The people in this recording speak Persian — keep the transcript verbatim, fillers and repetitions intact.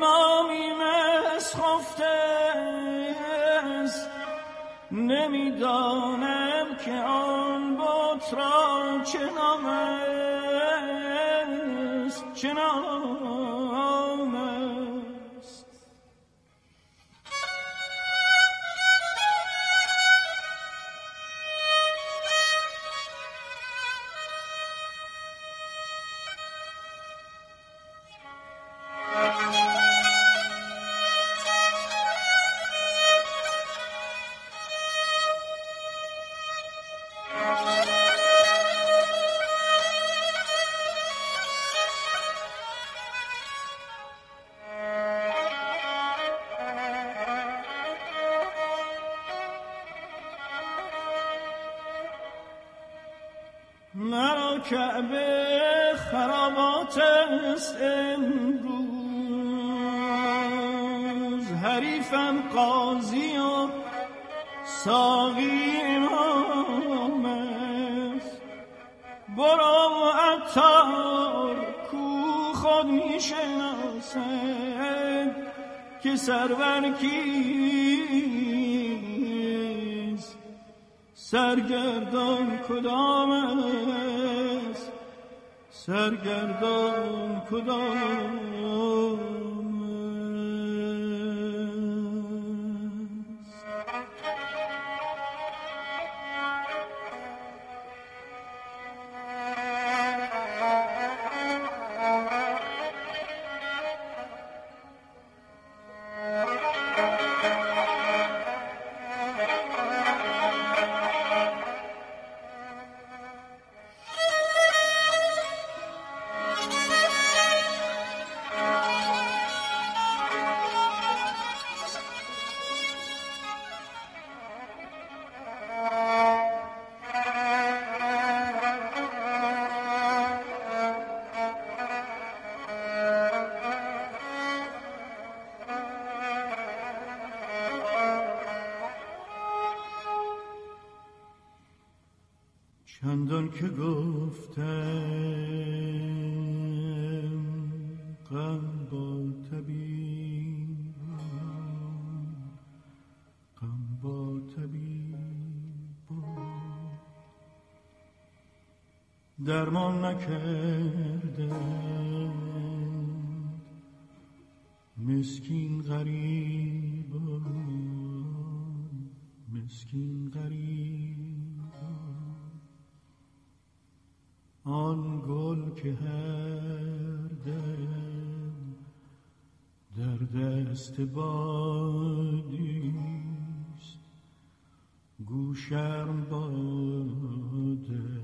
نامیم از خفته است، نمیدانم که آن بت را چه نام است، چه نام است. مرا کعبه خرابات است امروز، حریفم قاضی و ساقی امام است. برو عطار کو خود می شناسد که سرور کیست، سرگردان کدام است، سرگردان کدام است. چندان که گفتم غم با طبیب، غم با طبیب درمان نکردم، مسکین غریبان، مسکین غریبان. آن گل که هر دم در دست بادیست، گو شرم باده